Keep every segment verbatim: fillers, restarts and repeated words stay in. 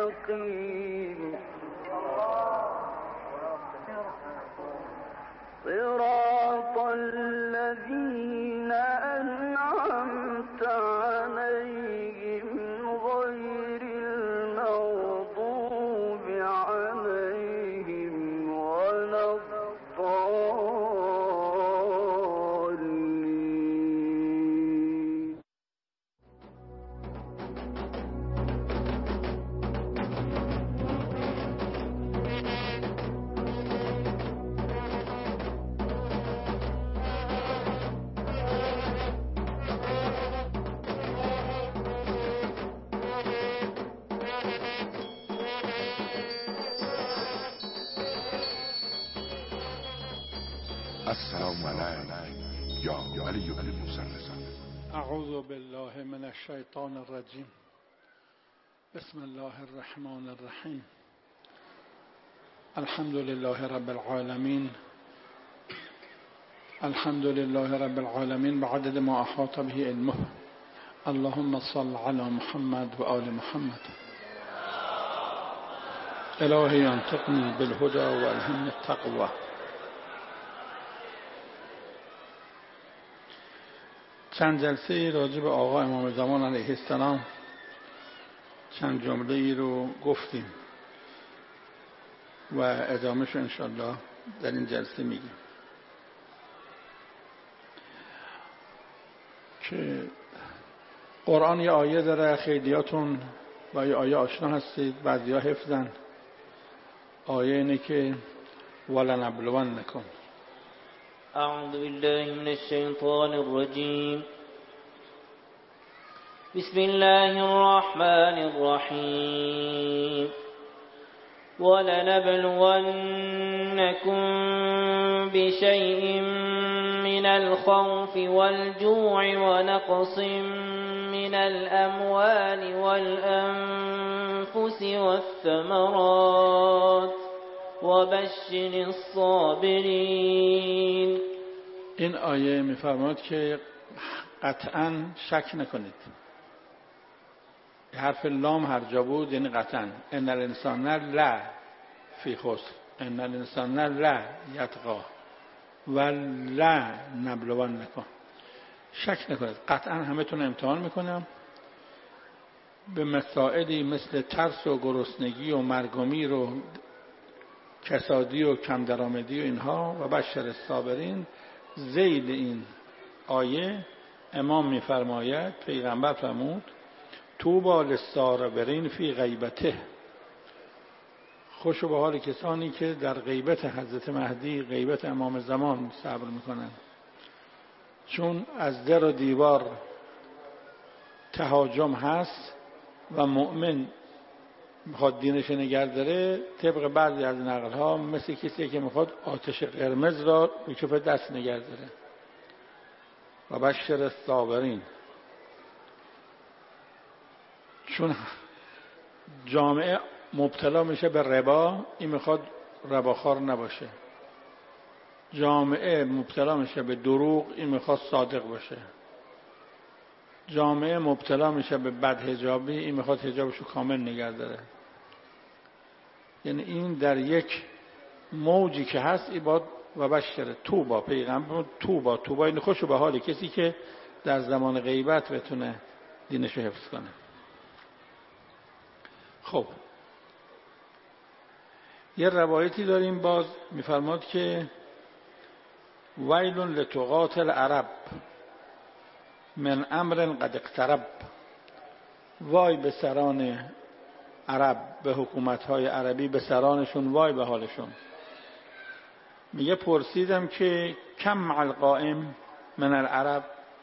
مستقيم صراط الذين أنعمت عليهم غير المغضوب عليهم ولا الضالين. السلام علیکم یا ولی بن موسی رضا. اعوذ بالله من الشیطان الرجیم. بسم الله الرحمن الرحیم. الحمد لله رب العالمین. الحمد لله رب العالمین بعدد ما احاط به علمه. اللهم صل علی محمد و آل محمد. الهی انطقنی بالهدى و الهمنی التقوى. چند جلسه راجع به آقا امام زمان علیه السلام چند جمله ای رو گفتیم و ادامه‌شو انشالله در این جلسه میگیم که قرآن یه آیه داره، خیلیاتون با یه آیه آشنا هستید، بعضیا حفظن. آیه اینه که ولنبلونکم. أعوذ بالله من الشيطان الرجيم. بسم الله الرحمن الرحيم. ولنبلونكم بشيء من الخوف والجوع ونقص من الأموال والأنفس والثمرات وبشر الصابرین. این آیه می‌فرماید که قطعاً شک نکنید. حرف لام هر جا بود یعنی قطعاً. ان الانسان لا فی خسر، ان الانسان لا یطغی و لا نبلونکم. شک نکنید، قطعاً همتون امتحان میکنم به مسائلی مثل ترس و گرسنگی و مرگ و میر و کسادی و کم درآمدی و اینها و بشر الصابرین. ذیل این آیه امام میفرماید، پیغمبر فرمود طوبی للصابرین فی غیبته. خوش به حال کسانی که در غیبت حضرت مهدی، غیبت امام زمان صبر میکنن، چون از در و دیوار تهاجم هست و مؤمن میخواد دینش نگه داره، طبق بعضی از نقل ها مثل کسی که میخواد آتش قرمز را به کف دست نگه داره. و بشر الصابرین، چون جامعه مبتلا میشه به ربا، این میخواد رباخوار نباشه. جامعه مبتلا میشه به دروغ، این میخواد صادق باشه. جامعه مبتلا میشه به بدحجابی، این میخواد حجابشو کامل نگه داره. یعنی این در یک موجی که هست ایباد و بشر توبا. پیغمبر توبا توبا این خوشو به حال کسی که در زمان غیبت بتونه دینشو حفظ کنه. خب یه روایتی داریم باز میفرماد که ویل لتقات العرب من امر قد اقترب. وای به سران عرب، به حکومت‌های عربی، به سرانشون وای به حالشون. میگه پرسیدم که کم مع القائم من العرب،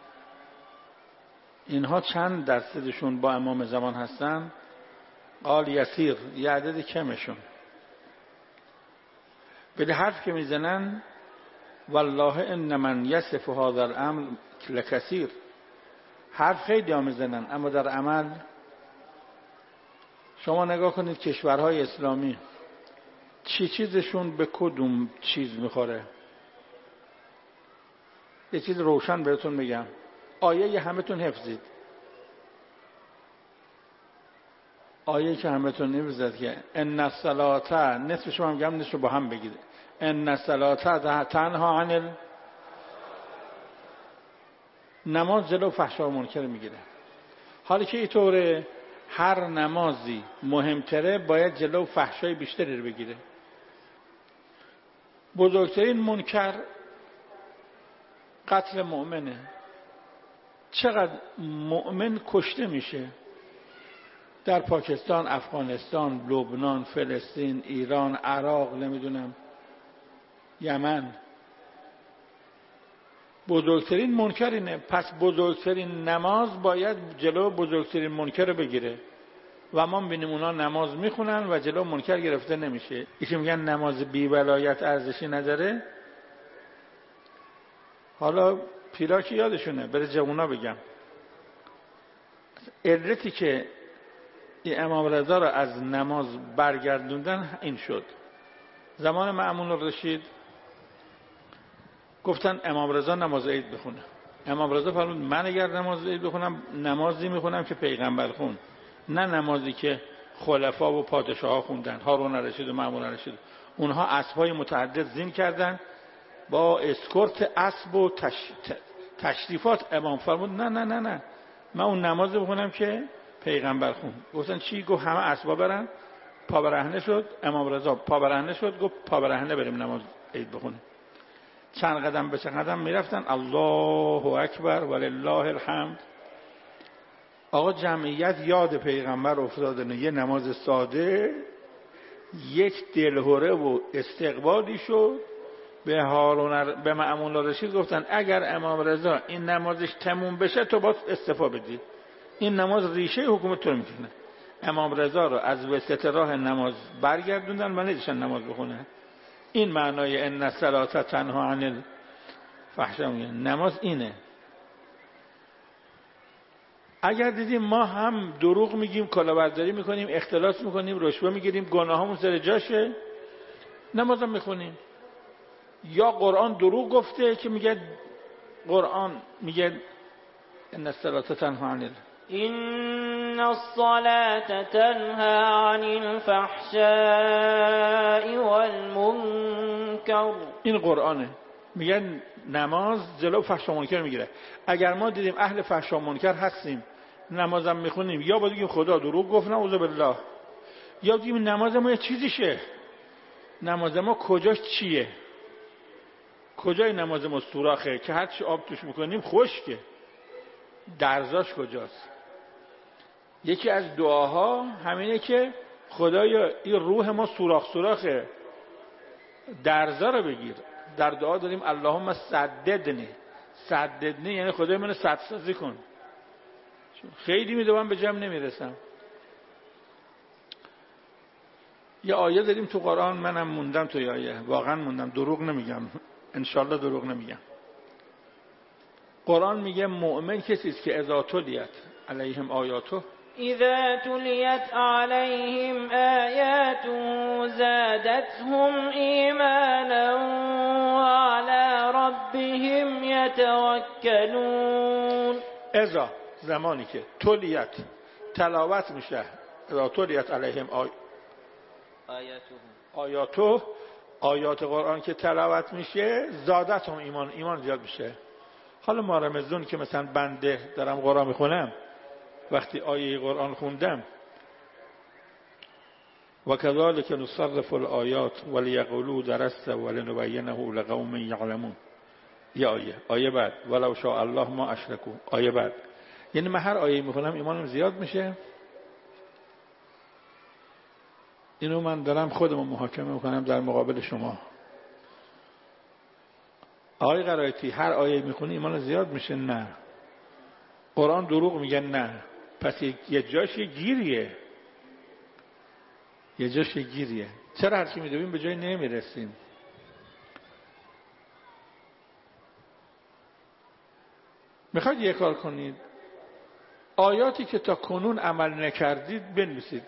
اینها چند درصدشون با امام زمان هستن؟ قال یسیر، یه عدد کمشون. به حرف که میزنن والله ان من یصف هذا الامر لکثیر، حرف خیلی ها میزنن اما در عمل شما نگاه کنید کشورهای اسلامی چی چیزشون به کدوم چیز میخوره. یه چیز روشن بهتون میگم، آیه همه تون حفظید. آیه که همتون نمی‌زد که ان الصلاه، نصف شما میگم نصف با هم بگید، ان الصلاه تنها عن ال... نماز جلو فحشا و منکر میگیره. حالا که اینطوره هر نمازی مهمتره باید جلو فحشای بیشتری رو بگیره. بزرگترین منکر قتل مؤمنه. چقدر مؤمن کشته میشه در پاکستان، افغانستان، لبنان، فلسطین، ایران، عراق، نمیدونم یمن. بزرگترین منکر اینه. پس بزرگترین نماز باید جلو بزرگترین منکر رو بگیره و ما می‌بینیم اونا نماز میخونن و جلو منکر گرفته نمیشه. ایشون میگن نماز بی ولایت ارزشی نداره. حالا پیرا که یادشونه، بره جوونا بگم. علتی که این امام رضا رو از نماز برگردوندن این شد. زمان مأمون الرشید گفتن امام رضا نماز عید بخونه. امام رضا فرمود من اگر نماز عید بخونم نمازی میخونم که پیغمبر خون، نه نمازی که خلفا و پادشاه ها خوندن، هارون الرشید و مأمون الرشید. اونها اسبای متعدد زین کردن با اسکورت اسب و تش... تشریفات. امام فرمود نه نه نه نه من اون نماز بخونم که پیغمبر خون. گفتن چی؟ گفت همه اسبا برن. پا برهنه شد. امام رضا پا برهنه شد، گفت پا برهنه بریم نماز عید بخونیم. چند قدم به چند قدم میرفتن، الله اکبر ولله الحمد. آقا جمعیت یاد پیغمبر افتادن. یه نماز ساده، یک دلهوره و استقبالی شد. به هارون به مأمون الرشید گفتن اگر امام رضا این نمازش تموم بشه تو باید استعفا بدی، این نماز ریشه حکومت تو رو میکنه. امام رضا رو از وسط راه نماز برگردوندن و ندیشن نماز بخونه. این معنای ان الصلاه تنها عن الفحشاء. نماز اینه. اگر دیدیم ما هم دروغ میگیم، کلاهبرداری میکنیم، اختلاس میکنیم، رشوه میگیریم، گناهامون سر جاشه، نمازم میخونیم. یا قرآن دروغ گفته که میگه، قرآن میگه ان الصلاه تنها عن ال... إن الصلاة تنهى عن الفحشاء والمنكر. این قرآنه. میگن نماز جلو فحشا و منکر میگیره. اگر ما دیدیم اهل فحشا و منکر هستیم نمازم میخونیم، یا باید بگیم خدا دروغ گفت نعوذ بالله، یا بگیم نماز ما یه چیزیشه. نماز ما کجاش چیه؟ کجای نماز ما سوراخه که هر چی آب توش میکنیم خشکه؟ درزاش کجاست؟ یکی از دعاها همینه که خدایا این روح ما سوراخ سوراخه، درزا رو بگیر. در دعا داریم اللهم سددنی. سددنی یعنی خدای منو سد سازی کن. خیلی میدوام به جمع نمیرسم. یه آیه داریم تو قرآن، منم موندم تو آیه، واقعا موندم، دروغ نمیگم، انشالله دروغ نمیگم. قرآن میگه مؤمن کسی است که اذا تلیت علیهم آیاته اذا تلیت علیهم آیاته زادتهم ایمانا وعلى ربهم یتوکلون. اذا زمانی که تلیت تلاوت میشه، اذا تلیت علیهم آی... آیاته آیاته آیات قرآن که تلاوت میشه زادتهم ایمان، ایمان زیاد میشه. حالا ما رمضان که مثلا بنده دارم قرآن میخونم، وقتی آیه قرآن خوندم و کذالک نصرف الآیات ولیقولوا درست ولنبینه لقوم یعلمون، یه آیه آیه بعد ولو شاء الله ما اشرکوا، آیه بعد. یعنی من هر آیه میخونم ایمانم زیاد میشه. اینو من دارم خودم محاکمه میکنم در مقابل شما. آقای قرائتی هر آیه میخونی ایمان زیاد میشه؟ نه. قرآن دروغ میگن؟ نه. پس یه جاش یه گیریه، یه جاش یه گیریه. چرا هرچی میدویم به جای نمیرسیم؟ میخواید یه کار کنید، آیاتی که تا کنون عمل نکردید بنویسید.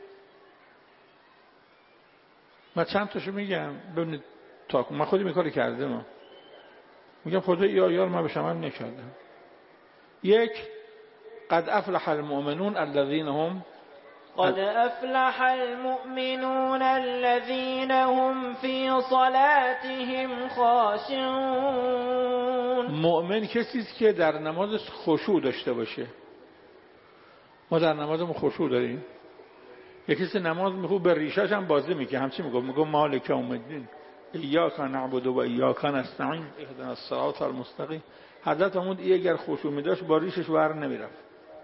من چند تاشو میگم ببینید تا من خودم این کاری کردم. میگم خدا ای آیار من بهش عمل نکردم. یک، قد افلح المؤمنون الذين هم قد افلح المؤمنون الذين هم في صلاتهم خاشعون. مؤمن کسی است که در نمازش خشوع داشته باشه. ما در نمازمون خشوع داریم. یکی کسی نماز میخواد به ریشش هم بازی میکنه، همچی میگه میگه مالک یوم الدین ایاک نعبد و ایاک نستعین اهدنا الصراط المستقیم. حضرت فرمود این اگر خشوع می‌داشت با ریشش ور نمیرفت.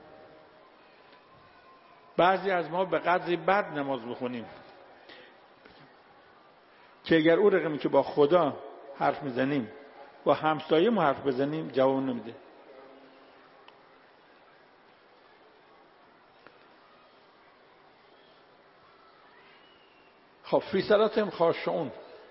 بعضی از ما به قدری بد نماز بخونیم که اگر او رقمی که با خدا حرف میزنیم با همسایه ما حرف بزنیم جواب نمیده. خب فی صلاتهم خاشعون.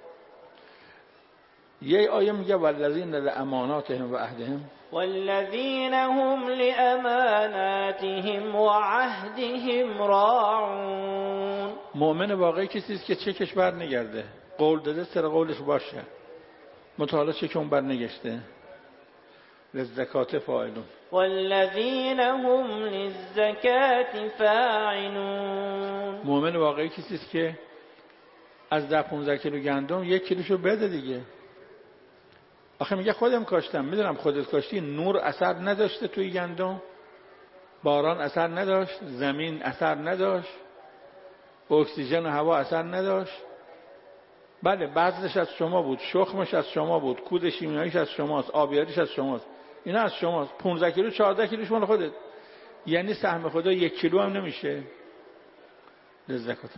یه آیه میگه والذین لاماناتهم و عهدهم والذین هم لاماناتهم و عهدهم راعون. مؤمن واقعی کسی است که چکش بر نگرده، قول داده سر قولش باشه، متعالی چکمون بر نگشته. للزکات فاعلون والذین هم للزکات فاعلون. مؤمن واقعی کسی است که از ده پونزده کیلو گندم یک کیلوشو بده دیگه. آخه میگه خودم کاشتم، میدونم خودت کاشتی، نور اثر نداشته توی گندم، باران اثر نداشت، زمین اثر نداشت، اکسیژن و هوا اثر نداشت. بله بذرش از شما بود، شخمش از شما بود، کود شیمیاییش از شماست، آبیاریش از شماست، اینا از شماست. پونزده کیلو چهارده کیلوش مال خودت، یعنی سهم خدا یک کیلو هم نمیشه. لزکات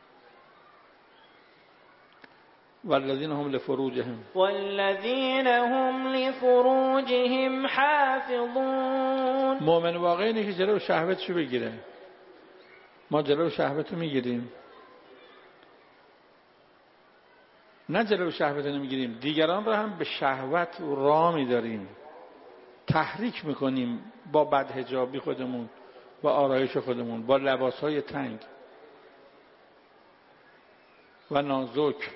والذین هم لفروجهم والذین هم لفروجهم حافظون. مؤمن واقعی اینه که جلو شهوتشو بگیره. ما جلو شهوتو میگیریم؟ نه جلو شهوتو نمیگیریم، دیگران رو هم به شهوت راه میداریم، تحریک میکنیم با بدحجابی خودمون، با آرایش خودمون، با لباسهای تنگ و نازک.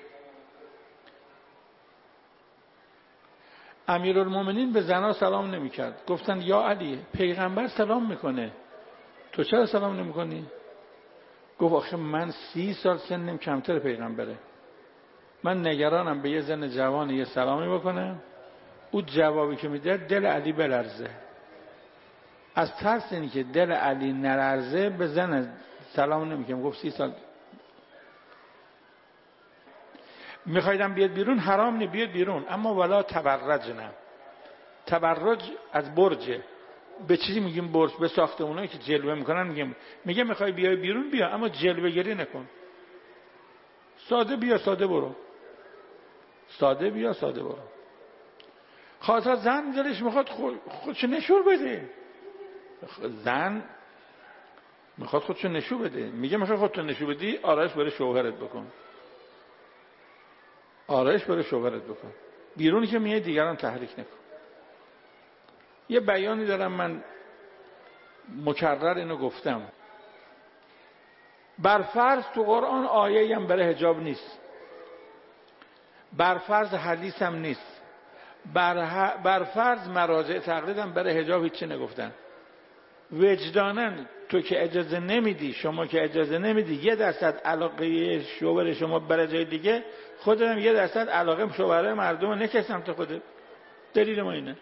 امیرالمومنین به زنها سلام نمیکرد. گفتن یا علی پیغمبر سلام میکنه، تو چرا سلام نمیکنی؟ گفت آخه من سی سال سنم کمتر پیغمبره، من نگرانم به یه زن جوان یه سلامی بکنم او جوابی که میده دل علی بلرزه. از ترس اینی که دل علی نلرزه به زن سلام نمیکنم. گفت سی سال میخوایدم بیاد بیرون، حرام نی بیاد بیرون، اما ولا تبرج. نه تبرج از برجه. به چیزی میگیم برج؟ به ساختمونایی که جلوه میکنن میگیم، میگه میخوای بیای بیرون بیا، اما جلوه گری نکن. ساده بیا ساده برو، ساده بیا ساده برو. خاطر زن دلش میخواد خودشو نشور بده، زن میخواد خودشو نشور بده، میگه میخوای خودتو نشور بدی، آرایش برای شوهرت بکن، آرایش برای شوهرت بکن، بیرونی که میای دیگران تحریک نکن. یه بیانی دارم من مکرر اینو گفتم. برفرض تو قرآن آیه‌ای هم برای حجاب نیست، برفرض حدیث هم نیست، بر برفرض مراجع تقلید هم برای حجاب هیچی نگفتن. وجداناً تو که اجازه نمیدی، شما که اجازه نمیدی یه درصد علاقه شوهر شما برای جای دیگه، خودت هم یه درصد علاقه شوهر مردم رو نکش سمت خودت. دلیل ما اینه.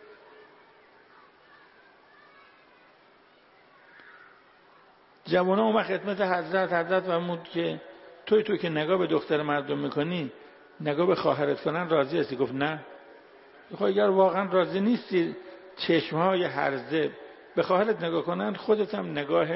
جوانه اومد خدمت حضرت، حضرت فرمود که توی تو که نگاه به دختر مردم میکنی نگاه به خواهرت کنن راضی هستی؟ گفت نه. خب اگر واقعا راضی نیستی چشمهای هرزه به خواهرت نگاه کنن، خودت هم نگاه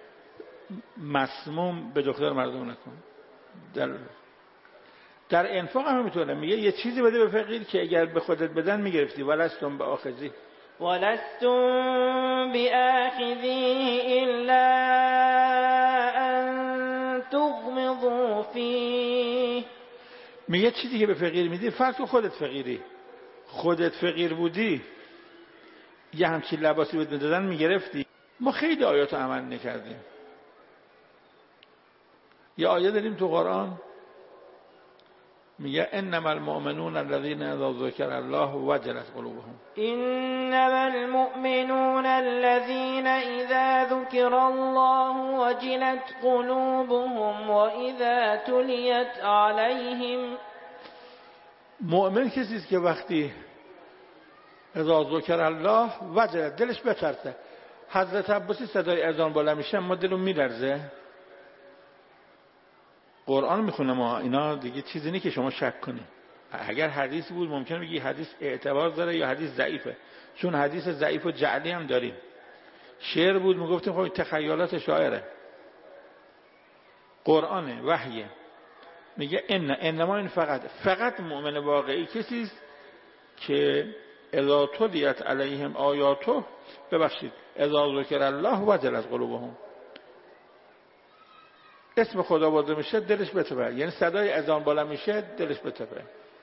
مسموم به دختر مردم نکن. در در انفاق هم میتونه میگه یه چیزی بده به فقیر که اگر به خودت بدن میگرفتی. ولستم به آخذی ولستم بآخذیه الا ان تغمضوا فیه. میگه چیزی که به فقیر میدی، فرض کن خودت فقیری، خودت فقیر بودی یه همچین لباسی بهت میدادن میگرفتی. ما خیلی آیات رو عمل نکردیم. یه آیه داریم تو قرآن میگه انما المؤمنون الذين اذا ذکر الله وجلت قلوبهم. انما المؤمنون الذين اذا ذكر الله وجلت قلوبهم واذا تليت عليهم. مؤمن کسی است که وقتی اذا ذکر الله وجلت، دلش بترسه. حضرت عباسی صدای اذان بالا میشه ما دلمون میلرزه. قرآن میخونه ما اینا دیگه چیزی نیست که شما شک کنید. اگر حدیث بود ممکنه بگی حدیث اعتبار داره یا حدیث ضعیفه، چون حدیث ضعیف و جعلی هم داریم. شعر بود میگفتیم خب تخیلات شاعره. قرآنه، وحیه. میگه ان انما این فقط فقط مؤمن واقعی کسی است که اذا تلیت علیهم آیاته، ببخشید اذا ذکر الله وجلت قلوبهم، اسم خدا برده میشه دلش بتپه، یعنی صدای اذان بالا میشه دلش بتپه.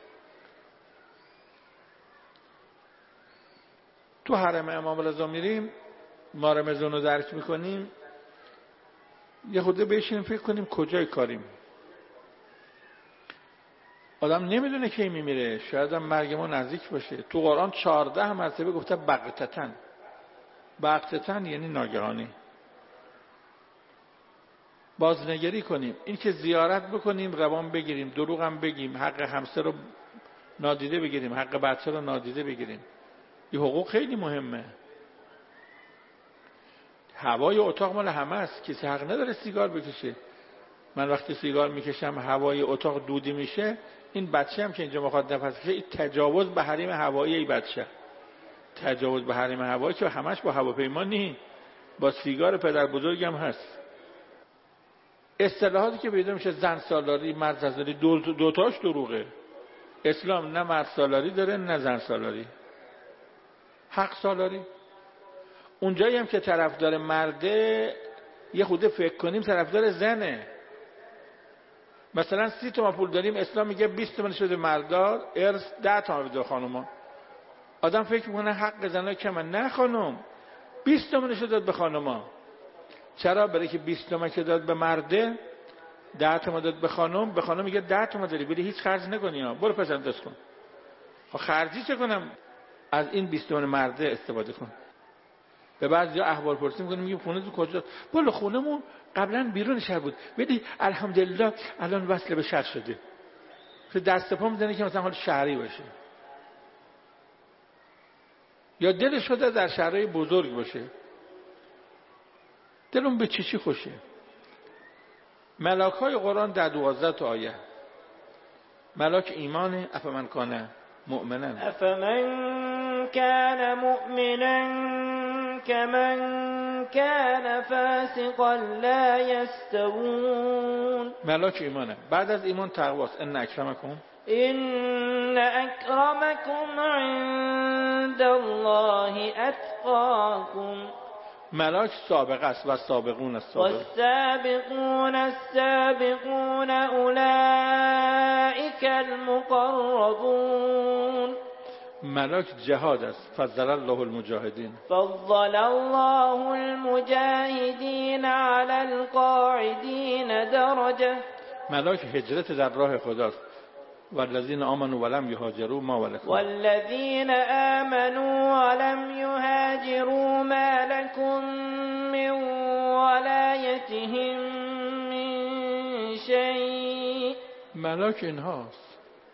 تو حرم امام رضا میریم ما رمضان رو درک میکنیم، یه خورده بشینیم فکر کنیم کجای کاریم. آدم نمیدونه کی میمیره، شاید هم مرگ ما نزدیک باشه. تو قرآن چهارده مرتبه گفته بغتتن. بغتتن یعنی ناگهانی. بازنگری کنیم، این که زیارت بکنیم روان بگیریم، دروغ هم بگیم، حق همسر رو نادیده بگیریم، حق بچه رو نادیده بگیریم، این حقوق خیلی مهمه. هوای اتاق مال همه است، کسی حق نداره سیگار بکشه. من وقتی سیگار میکشم هوای اتاق دودی میشه، این بچه هم که اینجا میخواد نفس بکشه، این تجاوز به حریم هوایی این بچه. تجاوز به حریم هوایی که همش با هواپیما نی، با سیگار پدر بزرگم هست. اصطلاحاتی که پیدا میشه زن سالاری، مرد سالاری، دو دوتاش دروغه. اسلام نه مرد سالاری داره نه زن سالاری. حق سالاری. اونجایی هم که طرفدار مرده یه خوده فکر کنیم طرفدار زنه. مثلا سی تومن پول داریم، اسلام میگه بیست تومن شده مردار، ارث ده تومن بده خانوما. آدم فکر میکنه حق زنها کمه. نه خانم، بیست تومن شده داد به خانوما. چرا؟ برای که بیست تومن که داد به مرده، ده تومن داد به خانم. به خانم میگه ده تومن داری ولی هیچ خرج نکنی ها، برو پس انداز کن. خب خرجی چه کنم؟ از این بیست تومن مرده استفاده کن. به بعضیا احوال پرسی میکنیم، میگیم خونه تو کجاست؟ والا خونمون قبلا بیرون شهر بود ولی الحمدلله الان وصل به شهر شده. دست پا میزنه که مثلا حال شهری باشه، یا دلش شده در شهرهای بزرگ باشه. دلون به چی چی خوشه. ملاک های قرآن در دوازده تا آیه. ملاک ایمانه. افمن کان مؤمنا افمن کان مؤمنا كمن كان فاسقا لا يستوون. ملاک ایمانه. بعد از ایمان تقواست. ان اکرمکم ان اکرمکم عند الله اتقاکم. ملاک سابقه است و سابقون است. والسابقون السابقون اولئک المقربون. ملاک جهاد است. فضل الله المجاهدین. فضل الله المجاهدین علی القاعدین درجه. ملاک هجرت در راه خداست. والذین آمنوا ولم یهاجروا ما ولکم. والذین آمنوا ولم یهاجروا ما لکم من ولایتهم من شیء. ملاک اینهاست.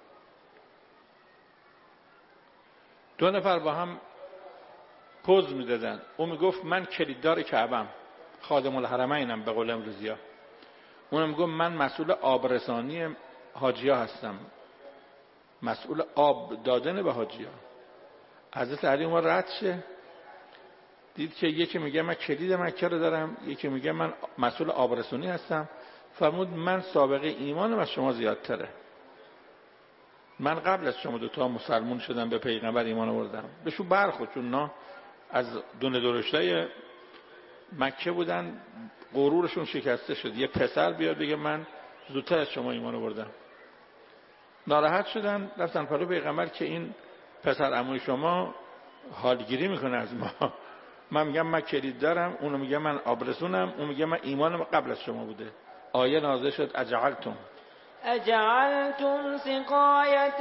دو نفر با هم پوز میدادن. اون میگفت من کلیددار کعبم، خادم الحرمینم به قول امروزیا. اون میگفت من مسئول آبرسانی حاجیا هستم، مسئول آب دادن به حاجیا. حضرت علی اون رد شه، دید که یکی میگه من کلید مکه رو دارم، یکی میگه من مسئول آبرسانی هستم. فرمود من سابقه ایمانم از شما زیادتره. من قبل از شما دوتا مسلمون شدم، به پیغمبر ایمان آوردم. بهشون برخورد، چون نه از دونه درشتای مکه بودن، غرورشون شکسته شد. یه پسر بیاد بگه من زودتر از شما ایمان آوردم. ناراحت شدن، رفتن پلو پیغمبر که این پسر عموی شما حالگیری میکنه از ما. من میگم من کلید دارم، اونو میگه من آبرسونم، اون میگه من ایمانم قبل از شما بوده. آیه نازل شد اجعلتم اجعلتم سقایة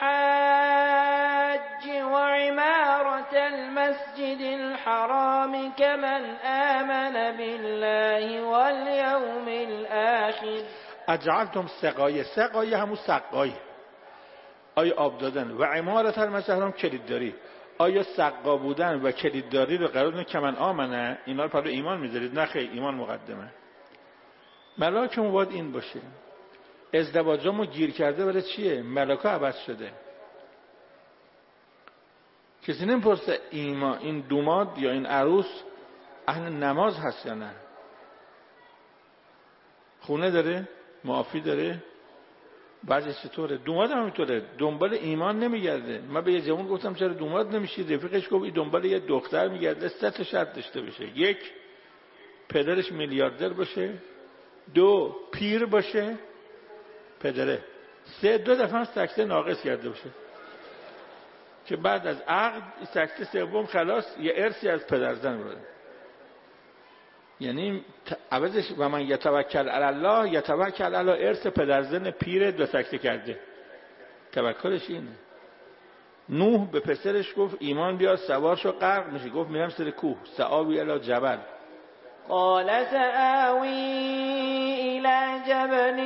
الحاج وعمارة المسجد الحرام كمن آمن بالله واليوم الآخر. اجعلتم سقایه، سقایه همون سقای، آیا آب دادن، و عمارت المسجد الحرام کلیدداری. آیا سقا بودن و کلیدداری رو قرار دادن که من آمنه اینا رو پس ایمان میذارید؟ نه خیر، ایمان مقدمه. ملاکمون باید این باشه. ازدواجمو گیر کرده برای چیه؟ ملاکا عوض شده. کسی نمیپرسه ایمان این دوماد یا این عروس اهل نماز هست یا نه، خونه داره، معافی داره، بعضی چطوره. دوماد هم همینطوره، دنبال ایمان نمیگرده. من به یه جوان گفتم چرا دوماد نمیشی؟ رفیقش گفت این دنبال یه دختر میگرده سه تا شرط داشته باشه: یک، پدرش میلیاردر باشه، دو، پیر باشه پدره، سه، دو دفعه هم سکته ناقص کرده باشه که بعد از عقد سکته سوم خلاص یه ارثی از پدرزن بده. یعنی عوضش و من یتوکل علی الله یتوکل علی ارث پدرزن پیر دو سکته کرده. توکلش اینه. نوح به پسرش گفت ایمان بیار سوار شو غرق میشی، گفت میرم سر کوه، سآوی الی جبل. قال سآوی الی جبل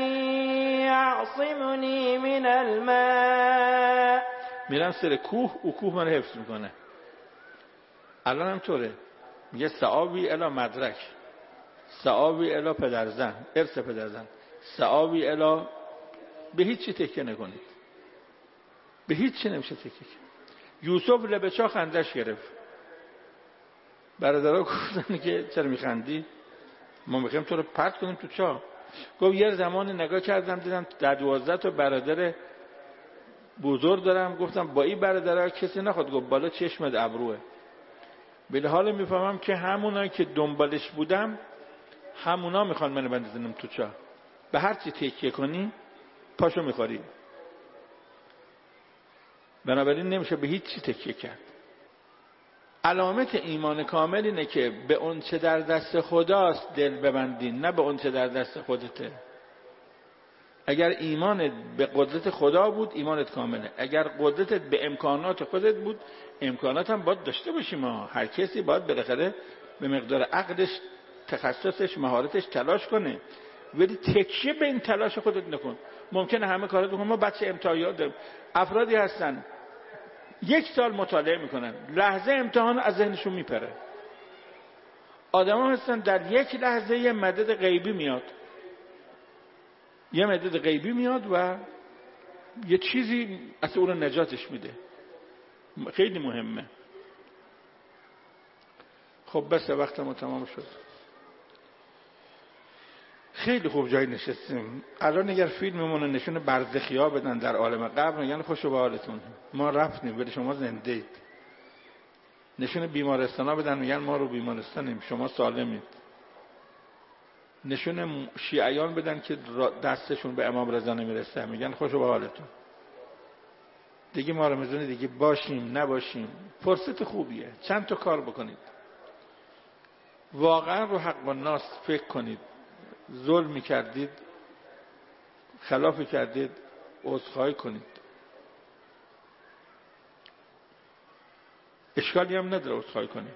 یعصمنی من الماء. میرم سر کوه، او کوه من حفظ میکنه. الان هم طوره، میگه سآوی الی مدرک، سآوی الی پدرزن، ارث پدرزن، سآوی الی، به هیچ چی تکیه نکنید، به هیچ چی نمیشه تکیه کنید. یوسف لبه چاه خندش گرفت. برادرها گفتن که چرا میخندی؟ ما میخوایم تو رو پرت کنیم تو چاه. گفت یه زمانی نگاه کردم دیدم در دوازده تا برادر بزرگ دارم، گفتم با این برادرها کسی نخواد. گفت بالا چشمت ابروه. به حال میفهمم که همونایی که دنبالش بودم همونا میخوان منو بندازنم تو چاه. به هر چی تکیه کنی پاشو میخوری. بنابراین نمیشه به هیچ چی تکیه کرد. علامت ایمان کامل اینه که به اون چه در دست خداست دل ببندین، نه به اون چه در دست خودته. اگر ایمانت به قدرت خدا بود ایمانت کامله. اگر قدرتت به امکانات خودت بود، امکانات هم باید داشته باشیم. ما هر کسی باید بالاخره به مقدار عقلش، تخصصش، مهارتش تلاش کنه، ولی تکیه به این تلاش خودت نکن. ممکنه همه کارات بکنم. ما بچه امتحانات داریم، افرادی هستن یک سال مطالعه میکنن، لحظه امتحان از ذهنشون میپره. آدم ها هستن در یک لحظه یه مدد غیبی میاد، یه مدد غیبی میاد و یه چیزی از اون نجاتش میده. خیلی مهمه. خب بس وقت ما تمام شد. خیلی خوب جای نشستیم. الان اگر فیلممون نشون برزخیا بدن در عالم قبر میگن خوشو به حالتون، ما رفتیم ولی شما زنده اید. نشون بیمارستانا بدن میگن ما رو بیمارستانیم، شما سالمید. نشون شیعیان بدن که دستشون به امام رضا نمیرسه میگن خوشو به حالتون. دیگه ما رو میزونه دیگه باشیم نباشیم. فرصت خوبیه، چند تا کار بکنید. واقعا رو حق الناس فکر کنید. ظلم کردید، خلافی کردید، عذرخواهی کنید. اشکالی هم نداره عذرخواهی کنید.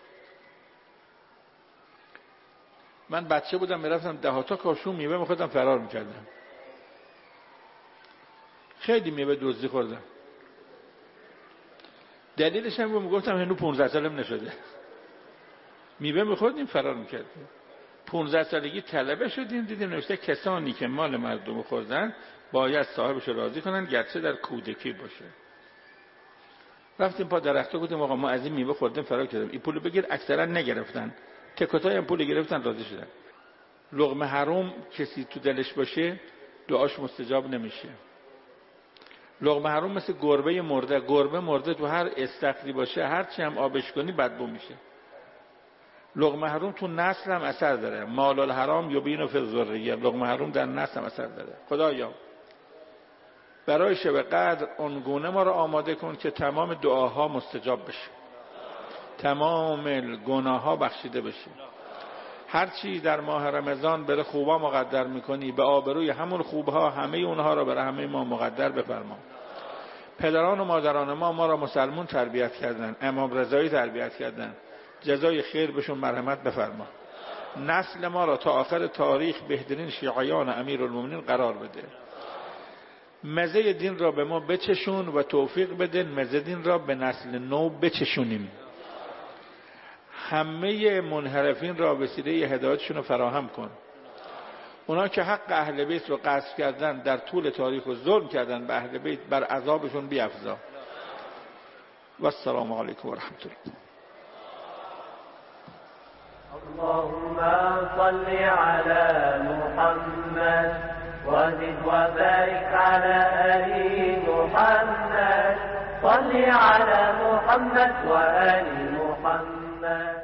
من بچه بودم میرفتم دهاتا کاشون میوه میخوردم فرار میکردم. خیلی میوه دزدی خوردم. دلیلش هم بود میگفتم هنوز پانزده سالم نشده. میوه میخوردیم فرار میکردیم. پانزده سالگی طلبه شدیم، دیدیم نوشته کسانی که مال مردم خوردن باید صاحبش رو راضی کنن گرچه در کودکی باشه. رفتیم پا درخت گفتیم آقا ما از این میوه خوردیم فرار کردیم، این پولو بگیر. اکثرا نگرفتن، تکوتای هم پول گرفتن راضی شدن. لقمه حرام کسی تو دلش باشه دعاش مستجاب نمیشه. لقمه حرام مثل گربه مرده، گربه مرده تو هر استخری باشه هر چی هم آبش کنی بدبو میشه. لقمه حرام تو نسل هم اثر داره. مال الحرام یبین فی الذریه، لقمه حرام در نسل هم اثر داره. خدایا برای شب قدر اونگونه ما رو آماده کن که تمام دعاها مستجاب بشه، تمام گناهها بخشیده بشه، هر چی در ماه رمضان بره خوبا مقدر میکنی، به آبروی همون خوبها همه اونها را برای همه ما مقدر بفرما. پدران و مادران ما ما را مسلمون تربیت کردن، امام رضایی تربیت کردن، جزای خیر بهشون مرحمت بفرما. نسل ما را تا آخر تاریخ بهترین شیعیان امیرالمومنین قرار بده. مزه دین را به ما بچشون و توفیق بده مزه دین را به نسل نو بچشونیم. همه منحرفین را وسیله هدایتشون رو فراهم کن. اونا که حق اهل بیت رو غصب کردن، در طول تاریخ و ظلم کردن به اهل بیت، بر عذابشون بیفزا. و السلام علیکم و رحمت الله. اللهم صل على محمد وزد وبارك على آل محمد. صل على محمد وآل محمد.